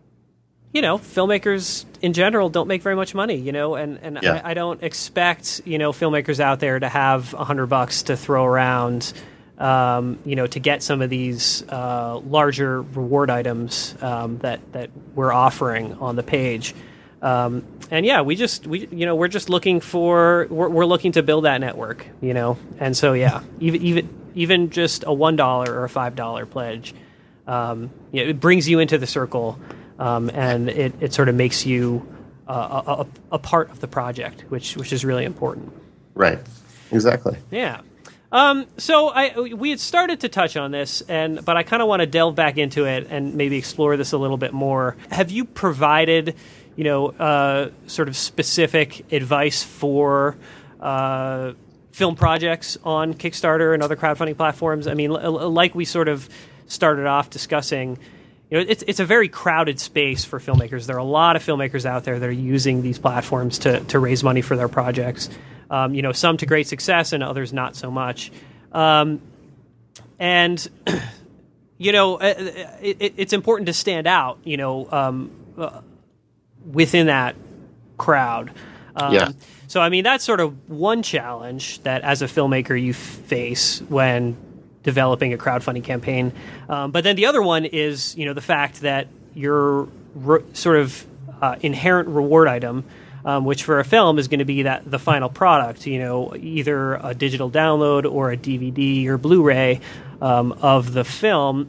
S1: you know, filmmakers in general don't make very much money, you know, and and
S2: yeah.
S1: I, I don't expect you know filmmakers out there to have a hundred bucks to throw around, um, you know, to get some of these uh, larger reward items um, that that we're offering on the page. Um, and yeah, we just, we, you know, we're just looking for, we're, we're looking to build that network, you know? And so, yeah, even, even, even just a one dollar or a five dollar pledge, um, you know, it brings you into the circle, um, and it, it sort of makes you uh, a, a, a part of the project, which, which is really important.
S2: Right. exactly.
S1: Yeah. Um, so I we had started to touch on this, and but I kind of want to delve back into it and maybe explore this a little bit more. Have you provided, you know, uh, sort of specific advice for uh, film projects on Kickstarter and other crowdfunding platforms? I mean, l- like we sort of started off discussing, you know, it's it's a very crowded space for filmmakers. There are a lot of filmmakers out there that are using these platforms to to raise money for their projects. Um, you know, some to great success and others not so much. Um, and, you know, it, it, it's important to stand out, you know, um, uh, within that crowd. Um,
S2: yeah.
S1: So, I mean, that's sort of one challenge that as a filmmaker you face when developing a crowdfunding campaign. Um, but then the other one is, you know, the fact that your re- sort of uh, inherent reward item, Um, which for a film is going to be that the final product, you know, either a digital download or a D V D or Blu-ray um, of the film.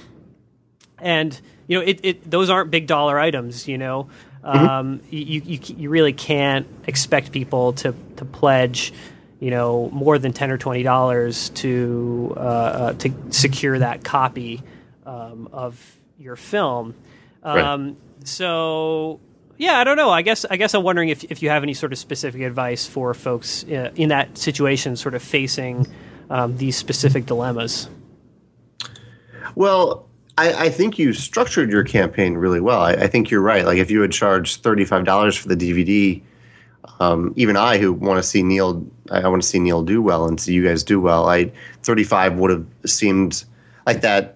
S1: And, you know, it, it those aren't big dollar items, you know. Um, mm-hmm. you, you you really can't expect people to, to pledge, you know, more than ten or twenty dollars to uh, to secure that copy um, of your film. Um,
S2: right.
S1: So. Yeah, I don't know. I guess I guess I'm wondering if if you have any sort of specific advice for folks uh, in that situation, sort of facing um, these specific dilemmas.
S2: Well, I, I think you structured your campaign really well. I, I think you're right. Like if you had charged thirty-five dollars for the D V D, um, even I, who want to see Neil, I want to see Neil do well and see you guys do well. I thirty-five would have seemed like that.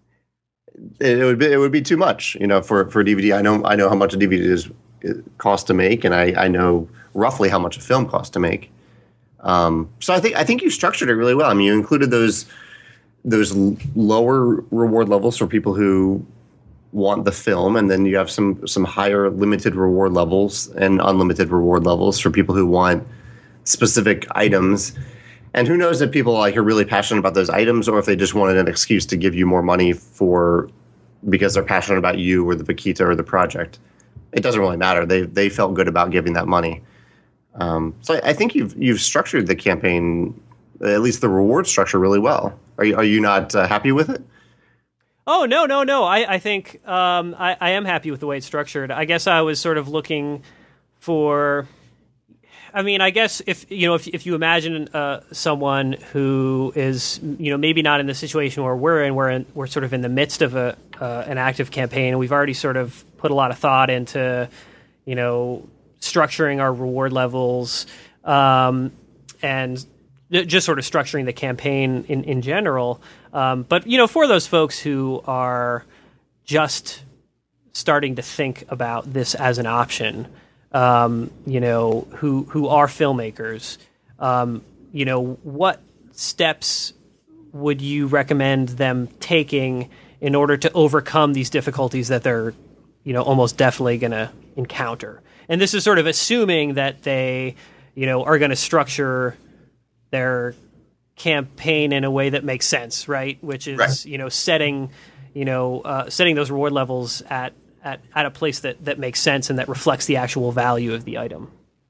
S2: It would be it would be too much, you know, for, for a D V D. I know I know how much a D V D is costs to make, and I, I know roughly how much a film costs to make. Um, so I think I think you structured it really well. I mean, you included those those lower reward levels for people who want the film, and then you have some some higher limited reward levels and unlimited reward levels for people who want specific items. And who knows if people like are really passionate about those items, or if they just wanted an excuse to give you more money for because they're passionate about you or the Vaquita or the project. It doesn't really matter. They they felt good about giving that money. Um, so I, I think you've you've structured the campaign, at least the reward structure, really well. Are you are you not uh, happy with it?
S1: Oh no no no! I I think um, I I am happy with the way it's structured. I guess I was sort of looking for. I mean, I guess if you know, if if you imagine uh, someone who is, you know, maybe not in the situation where we're in, we're in, we're sort of in the midst of a uh, an active campaign, and we've already sort of put a lot of thought into, you know, structuring our reward levels, um, and just sort of structuring the campaign in in general. Um, but you know, for those folks who are just starting to think about this as an option. Um, you know, who who are filmmakers, um, you know, what steps would you recommend them taking in order to overcome these difficulties that they're, you know, almost definitely going to encounter? And this is sort of assuming that they, you know, are going to structure their campaign in a way that makes sense, right? Which is, right. you know, setting, you know, uh, setting those reward levels at At, at a place that, that makes sense and that reflects the actual value of the item.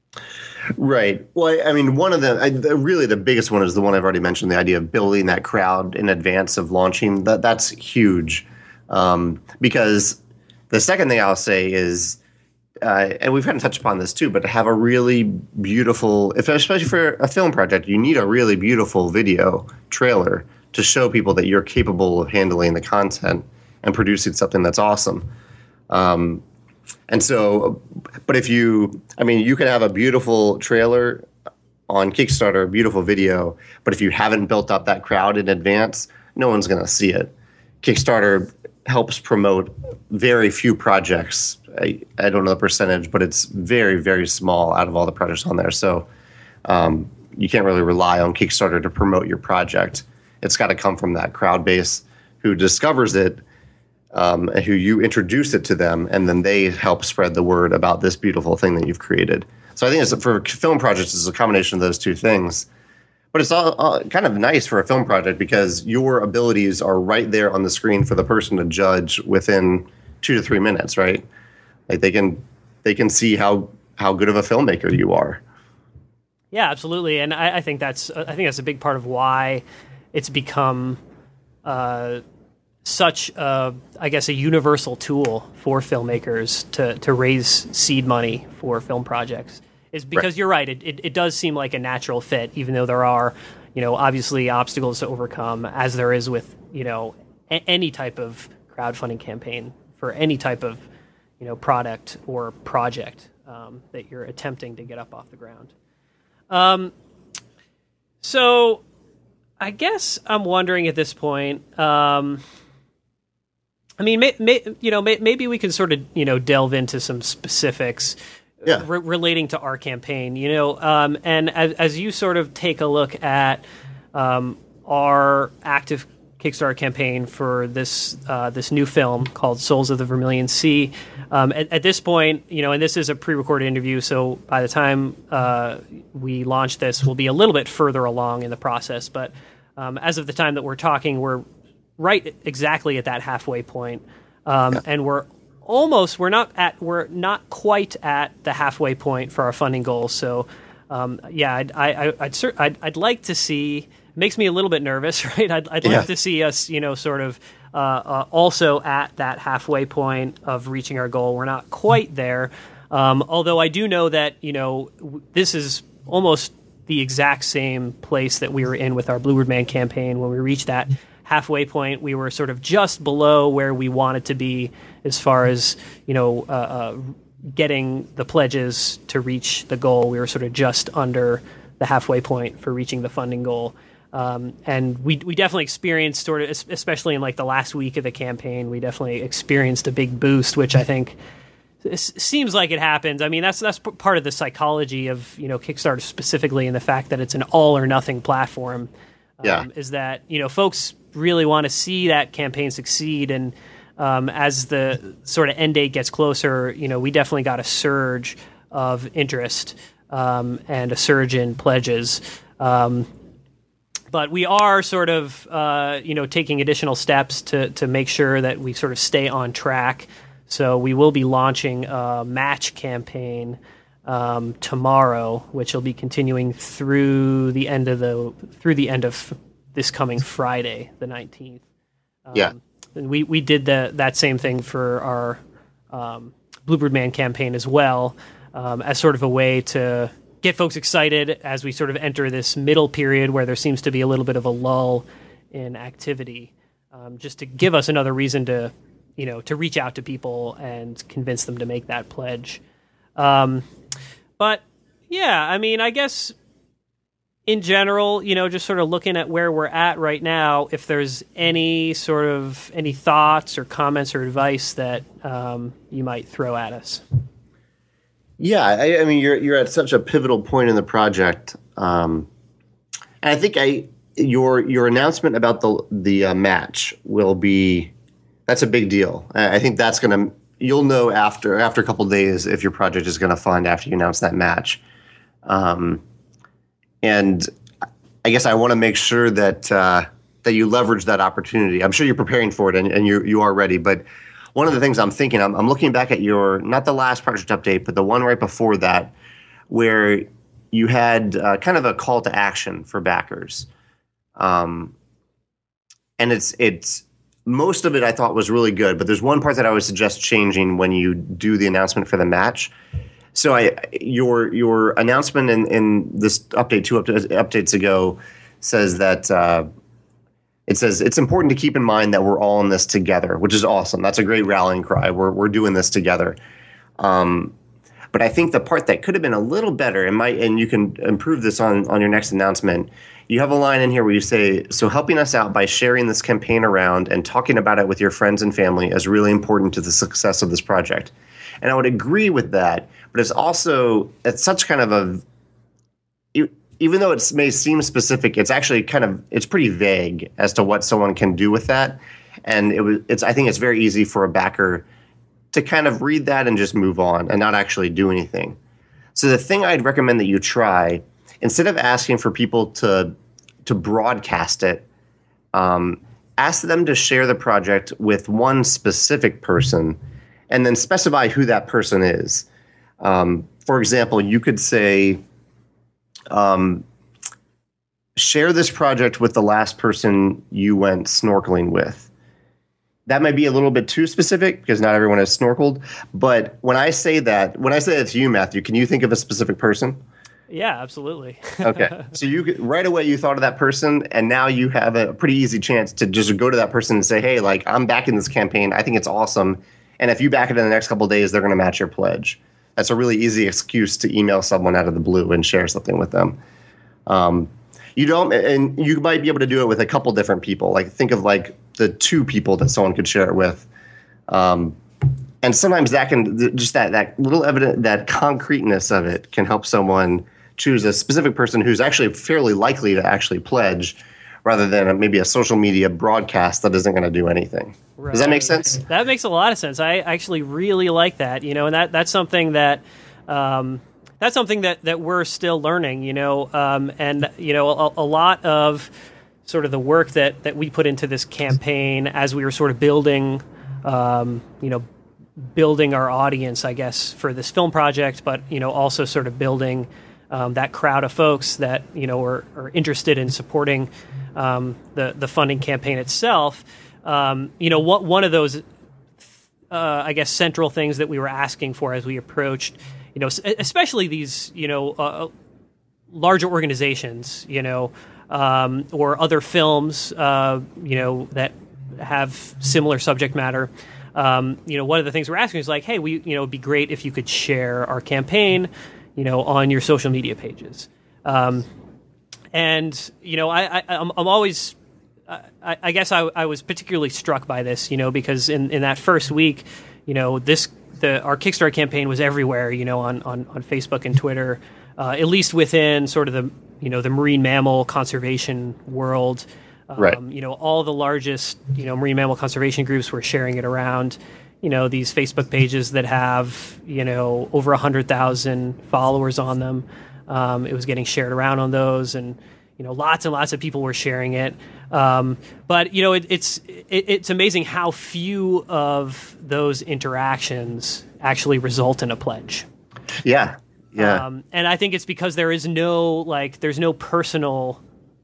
S2: Right. Well, I, I mean, one of the, I, the really the biggest one is the one I've already mentioned, the idea of building that crowd in advance of launching. That That's huge. Um, because the second thing I'll say is, uh, and we've kind of touched upon this too, but to have a really beautiful, if, especially for a film project, you need a really beautiful video trailer to show people that you're capable of handling the content and producing something that's awesome. Um, and so, but if you, I mean, you can have a beautiful trailer on Kickstarter, a beautiful video, but if you haven't built up that crowd in advance, no one's going to see it. Kickstarter helps promote very few projects. I, I don't know the percentage, but it's very, very small out of all the projects on there. So, um, you can't really rely on Kickstarter to promote your project. It's got to come from that crowd base who discovers it, Um, who you introduce it to them, and then they help spread the word about this beautiful thing that you've created. So I think it's, for film projects, it's a combination of those two things. But it's all, all kind of nice for a film project because your abilities are right there on the screen for the person to judge within two to three minutes, right? Like they can they can see how how good of a filmmaker you are.
S1: Yeah, absolutely, and I, I think that's I think that's a big part of why it's become uh, such a, I guess, a universal tool for filmmakers to to raise seed money for film projects. Is because right. You're right. It, it it does seem like a natural fit, even though there are, you know, obviously obstacles to overcome, as there is with, you know, a- any type of crowdfunding campaign for any type of, you know, product or project um, that you're attempting to get up off the ground. Um, so I guess I'm wondering at this point, um, I mean, may, may, you know, may, maybe we can sort of, you know, delve into some specifics yeah. re- relating to our campaign, you know, um, and as, as you sort of take a look at um, our active Kickstarter campaign for this uh, this new film called Souls of the Vermilion Sea. Um, at, at this point, you know, and this is a pre-recorded interview, so by the time uh, we launch this, we'll be a little bit further along in the process. But um, as of the time that we're talking, we're right exactly at that halfway point, um, yeah. and we're almost we're not at we're not quite at the halfway point for our funding goals. So, um, yeah, I'd I, I, I'd, I'd I'd like to see. Makes me a little bit nervous, right? I'd, I'd yeah. like to see us, you know, sort of uh, uh, also at that halfway point of reaching our goal. We're not quite there, um, although I do know that, you know, w- this is almost the exact same place that we were in with our Bluebird Man campaign. When we reached that halfway point, we were sort of just below where we wanted to be as far as, you know, uh, uh, getting the pledges to reach the goal. We were sort of just under the halfway point for reaching the funding goal. Um, and we we definitely experienced sort of, especially in like the last week of the campaign, we definitely experienced a big boost, which I think seems like it happens. I mean, that's that's part of the psychology of, you know, Kickstarter specifically, and the fact that it's an all or nothing platform. Um, yeah. Is that, you know, folks really want to see that campaign succeed, and um, as the sort of end date gets closer, you know, we definitely got a surge of interest um, and a surge in pledges. Um, But we are sort of, uh, you know, taking additional steps to to make sure that we sort of stay on track. So we will be launching a match campaign um, tomorrow, which will be continuing through the end of the through the end of this coming Friday, the nineteenth. Um,
S2: yeah,
S1: and we we did the that same thing for our um, Bluebird Man campaign as well, um, as sort of a way to get folks excited as we sort of enter this middle period where there seems to be a little bit of a lull in activity, um, just to give us another reason to, you know, to reach out to people and convince them to make that pledge. Um, but yeah, I mean, I guess in general, you know, just sort of looking at where we're at right now, if there's any sort of any thoughts or comments or advice that um, you might throw at us.
S2: Yeah, I, I mean, you're you're at such a pivotal point in the project, um, and I think I your your announcement about the the uh, match will be that's a big deal. I, I think that's gonna you'll know after after a couple of days if your project is gonna fund after you announce that match, um, and I guess I want to make sure that uh, that you leverage that opportunity. I'm sure you're preparing for it and, and you you are ready, but. One of the things I'm thinking, I'm, I'm looking back at your, not the last project update, but the one right before that, where you had uh, kind of a call to action for backers. Um, and it's, it's, most of it I thought was really good, but there's one part that I would suggest changing when you do the announcement for the match. So I, your, your announcement in, in this update, two updates, updates ago, says that, uh, It says it's important to keep in mind that we're all in this together, which is awesome. That's a great rallying cry. We're we're doing this together. Um, but I think the part that could have been a little better, and might, and you can improve this on, on your next announcement. You have a line in here where you say, "So helping us out by sharing this campaign around and talking about it with your friends and family is really important to the success of this project." And I would agree with that, but it's also it's such kind of a even though it may seem specific, it's actually kind of it's pretty vague as to what someone can do with that, and it was it's I think it's very easy for a backer to kind of read that and just move on and not actually do anything. So the thing I'd recommend that you try, instead of asking for people to to broadcast it, um, ask them to share the project with one specific person, and then specify who that person is. Um, for example, you could say. um, share this project with the last person you went snorkeling with. That might be a little bit too specific because not everyone has snorkeled. But when I say that, when I say that to you, Matthew, can you think of a specific person?
S1: Yeah, absolutely.
S2: Okay. So you right away you thought of that person, and now you have a pretty easy chance to just go to that person and say, hey, like, I'm backing this campaign. I think it's awesome. And if you back it in the next couple of days, they're going to match your pledge. That's a really easy excuse to email someone out of the blue and share something with them. Um, you don't, and you might be able to do it with a couple different people. Like, think of like the two people that someone could share it with. Um, and sometimes that can just that that little evident that concreteness of it can help someone choose a specific person who's actually fairly likely to actually pledge, rather than a, maybe a social media broadcast that isn't going to do anything. Right. Does that make sense?
S1: That makes a lot of sense. I actually really like that, you know, and that that's something that um, that's something that, that we're still learning, you know, um, and you know, a, a lot of sort of the work that that we put into this campaign as we were sort of building, um, you know, building our audience, I guess, for this film project, but you know, also sort of building Um, that crowd of folks that you know are, are interested in supporting um, the the funding campaign itself. Um, you know, what one of those, uh, I guess, central things that we were asking for as we approached, you know, especially these, you know, uh, larger organizations, you know, um, or other films, uh, you know, that have similar subject matter. Um, you know, one of the things we're asking is like, hey, we, you know, it'd be great if you could share our campaign, you know, on your social media pages. Um, and, you know, I, I, I'm, I'm always, I, I guess I, I was particularly struck by this, you know, because in, in that first week, you know, this, the, our Kickstarter campaign was everywhere, you know, on, on, on Facebook and Twitter, uh, at least within sort of the, you know, the marine mammal conservation world. Um,
S2: right.
S1: You know, all the largest, you know, marine mammal conservation groups were sharing it around. You know, these Facebook pages that have, you know, over one hundred thousand followers on them. Um, it was getting shared around on those, and, you know, lots and lots of people were sharing it. Um, but, you know, it, it's it, it's amazing how few of those interactions actually result in a pledge.
S2: Yeah, yeah.
S1: Um, and I think it's because there is no, like, there's no personal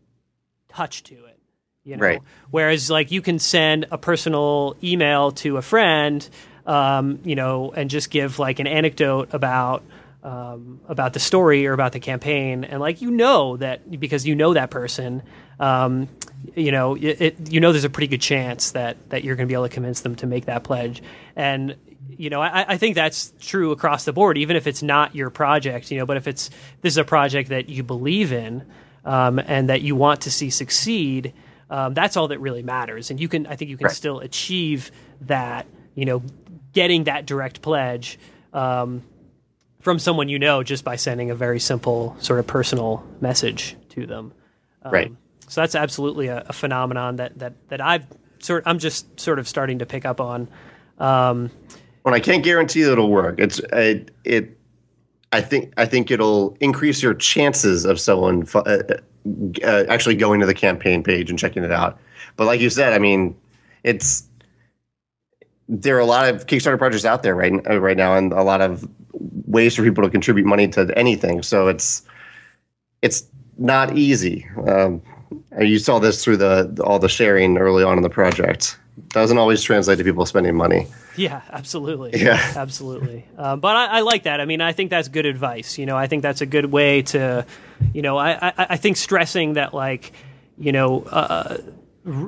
S1: touch to it. You know?
S2: Right.
S1: Whereas, like, you can send a personal email to a friend, um, you know, and just give like an anecdote about um, about the story or about the campaign, and like you know that because you know that person, um, you know, it, it you know there's a pretty good chance that that you're going to be able to convince them to make that pledge. And you know, I, I think that's true across the board, even if it's not your project, you know. But if it's this is a project that you believe in um, and that you want to see succeed. Um, that's all that really matters, and you can. I think you can
S2: right.
S1: still achieve that. You know, getting that direct pledge um, from someone you know just by sending a very simple sort of personal message to them. Um,
S2: right.
S1: So that's absolutely a, a phenomenon that that that I've sort. I'm just sort of starting to pick up on. Um,
S2: well, I can't guarantee that it'll work. It's it. it I think I think it'll increase your chances of someone. Uh, Uh, actually going to the campaign page and checking it out. But like you said, I mean, it's there are a lot of Kickstarter projects out there right uh, right now, and a lot of ways for people to contribute money to anything. So it's it's not easy. Um, you saw this through the all the sharing early on in the project. Doesn't always translate to people spending money.
S1: Yeah, absolutely.
S2: Yeah,
S1: absolutely. Uh, but I, I like that. I mean, I think that's good advice. You know, I think that's a good way to, you know, I, I, I think stressing that, like, you know, uh, r-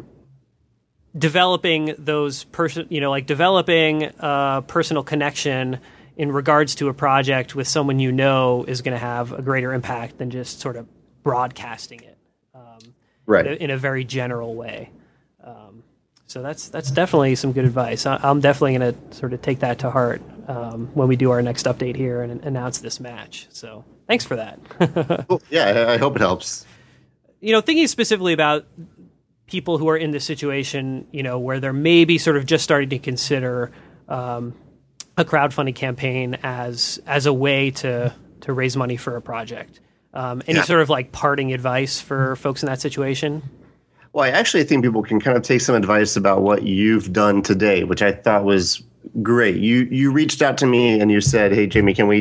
S1: developing those person, you know, like developing a personal connection in regards to a project with someone you know is going to have a greater impact than just sort of broadcasting it, um,
S2: right,
S1: in a, in a very general way. Um, So that's that's definitely some good advice. I, I'm definitely going to sort of take that to heart um, when we do our next update here and announce this match. So thanks for that.
S2: Well, yeah, I hope it helps.
S1: You know, thinking specifically about people who are in this situation, you know, where they're maybe sort of just starting to consider um, a crowdfunding campaign as as a way to to raise money for a project. Um, any
S2: yeah.
S1: sort of like parting advice for folks in that situation?
S2: Well, I actually think people can kind of take some advice about what you've done today, which I thought was great. You you reached out to me and you said, "Hey, Jamie, can we just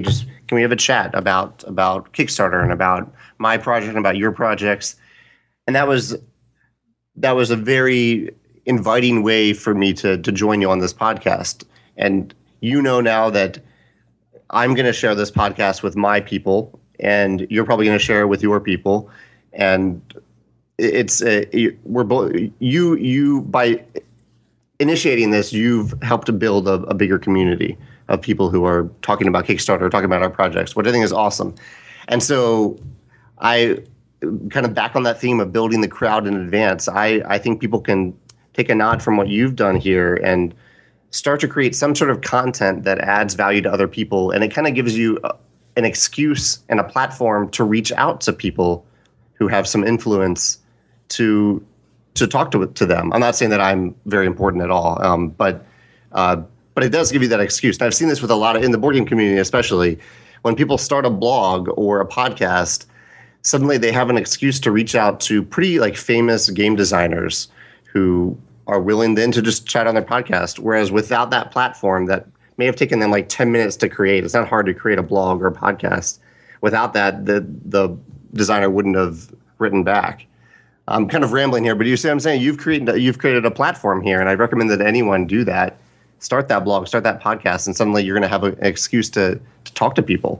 S2: can we have a chat about about Kickstarter and about my project and about your projects? And that was that was a very inviting way for me to to join you on this podcast. And you know now that I'm going to share this podcast with my people, and you're probably going to share it with your people. And it's uh, we're both you you by initiating this, you've helped to build a, a bigger community of people who are talking about Kickstarter, talking about our projects, which I think is awesome. And so I kind of back on that theme of building the crowd in advance. I, I think people can take a nod from what you've done here and start to create some sort of content that adds value to other people. And it kind of gives you a, an excuse and a platform to reach out to people who have some influence to to talk to to them. I'm not saying that I'm very important at all, um, but uh, but it does give you that excuse. And I've seen this with a lot of, in the board game community especially, when people start a blog or a podcast, suddenly they have an excuse to reach out to pretty like famous game designers who are willing then to just chat on their podcast. Whereas without that platform that may have taken them like ten minutes to create, it's not hard to create a blog or a podcast. Without that, the the designer wouldn't have written back. I'm kind of rambling here, but you see what I'm saying? You've created you've created a platform here, and I recommend that anyone do that. Start that blog, start that podcast, and suddenly you're going to have a, an excuse to, to talk to people.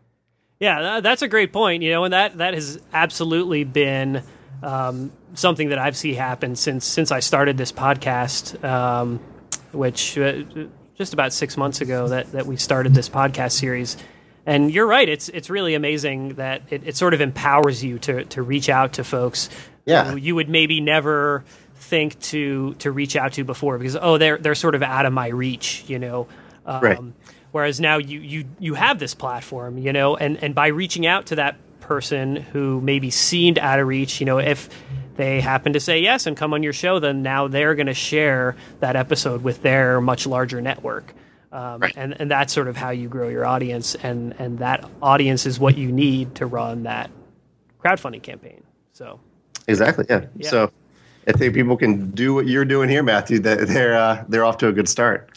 S1: Yeah, that's a great point. You know, and that that has absolutely been um, something that I've seen happen since since I started this podcast, um, which uh, just about six months ago that that we started this podcast series. And you're right; it's it's really amazing that it, it sort of empowers you to to reach out to folks.
S2: Yeah.
S1: Who you would maybe never think to to reach out to before because oh they're they're sort of out of my reach, you know. Um,
S2: right.
S1: Whereas now you you you have this platform, you know, and and by reaching out to that person who maybe seemed out of reach, you know, if they happen to say yes and come on your show, then now they're going to share that episode with their much larger network. Um,
S2: right.
S1: and, and that's sort of how you grow your audience, and, and that audience is what you need to run that crowdfunding campaign. So
S2: exactly, yeah. yeah. So I think people can do what you're doing here, Matthew. They're uh, they're off to a good start.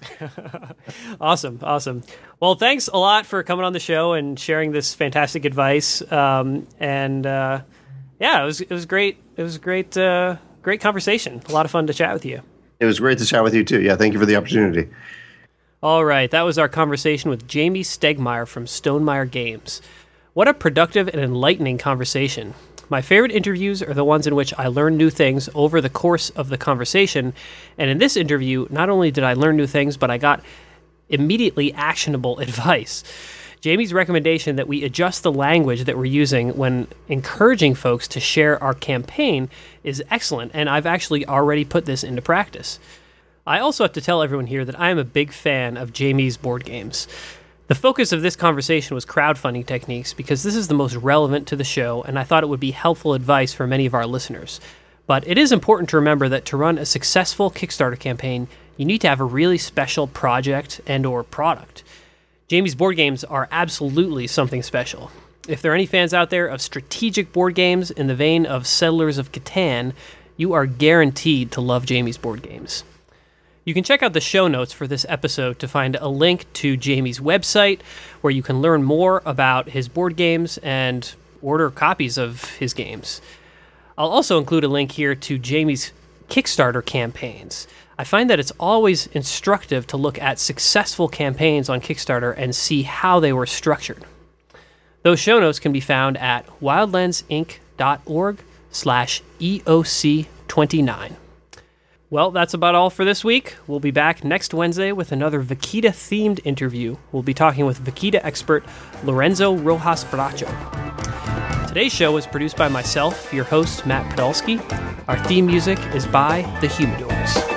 S1: Awesome, awesome. Well, thanks a lot for coming on the show and sharing this fantastic advice. Um, and uh, yeah, it was it was great. It was a great uh, great conversation. A lot of fun to chat with you.
S2: It was great to chat with you too. Yeah, thank you for the opportunity.
S1: All right, that was our conversation with Jamie Stegmaier from Stonemaier Games. What a productive and enlightening conversation. My favorite interviews are the ones in which I learn new things over the course of the conversation, and in this interview, not only did I learn new things, but I got immediately actionable advice. Jamie's recommendation that we adjust the language that we're using when encouraging folks to share our campaign is excellent, and I've actually already put this into practice. I also have to tell everyone here that I am a big fan of Jamie's board games. The focus of this conversation was crowdfunding techniques because this is the most relevant to the show, and I thought it would be helpful advice for many of our listeners. But it is important to remember that to run a successful Kickstarter campaign, you need to have a really special project and or product. Jamie's board games are absolutely something special. If there are any fans out there of strategic board games in the vein of Settlers of Catan, you are guaranteed to love Jamie's board games. You can check out the show notes for this episode to find a link to Jamie's website where you can learn more about his board games and order copies of his games. I'll also include a link here to Jamie's Kickstarter campaigns. I find that it's always instructive to look at successful campaigns on Kickstarter and see how they were structured. Those show notes can be found at wildlensinc.org slash EOC29. Well, that's about all for this week. We'll be back next Wednesday with another Vaquita-themed interview. We'll be talking with Vaquita expert Lorenzo Rojas Bracho. Today's show was produced by myself, your host, Matt Podolsky. Our theme music is by The Humidors.